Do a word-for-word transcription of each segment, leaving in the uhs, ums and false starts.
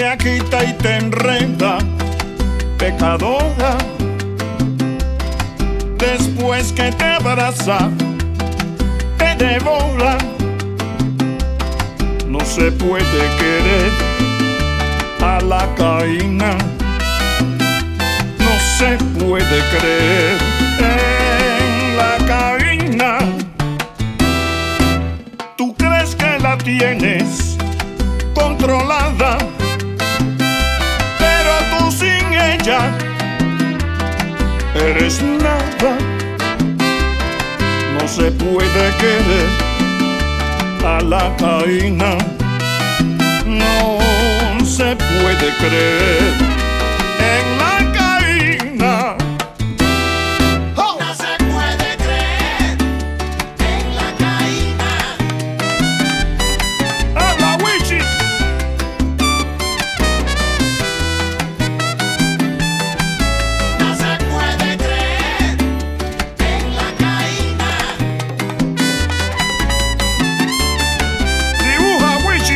agita y te enreda, pecadora. Después que te abraza, te devora. No se puede querer a la Caína, no se puede creer en la Caína. Tú crees que la tienes controlada, pero tú sin ella eres nada. No se puede querer a la Caína, no se puede creer en la Caína. ¡Oh! No se puede creer en la Caína. ¡Habla, Wichi! No se puede creer en la Caína. Dibuja, Wichi.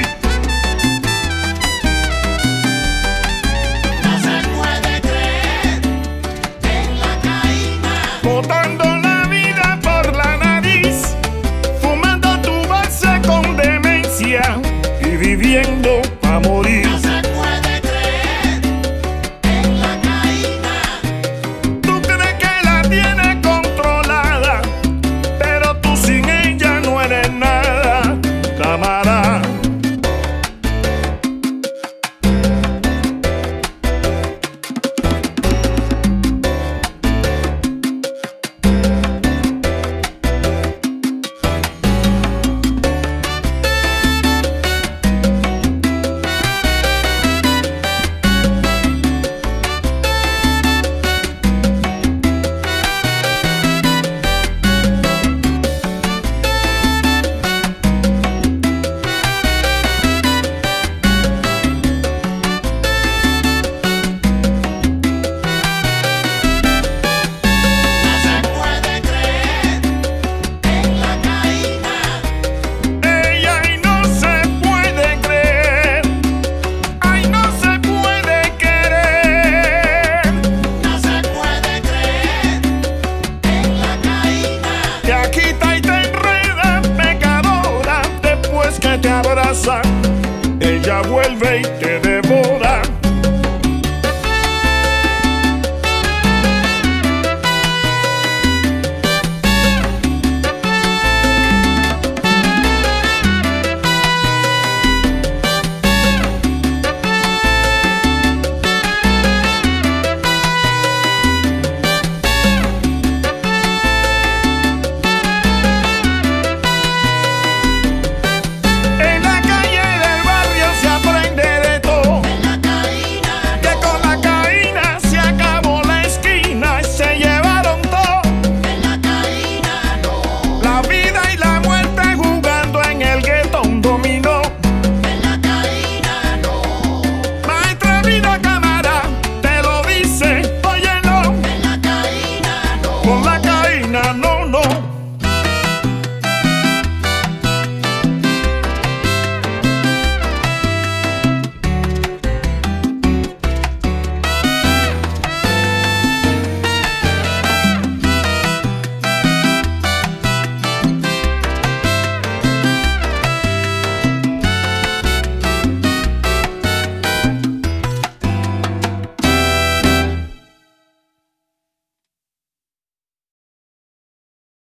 No se puede creer en la Caína. Botando la vida por la nariz, fumando tu base con demencia y viviendo pa' morir. No se puede creer en la Caína. Tú crees que la tienes controlada, pero tú sin ella no eres nada, camarada. No se puede creer en la Caína. Ella y no se puede creer, ay, no se puede querer. No se puede creer en la Caína. Te agita y te enreda, pecadora. Después que te abraza, ella vuelve y te devora.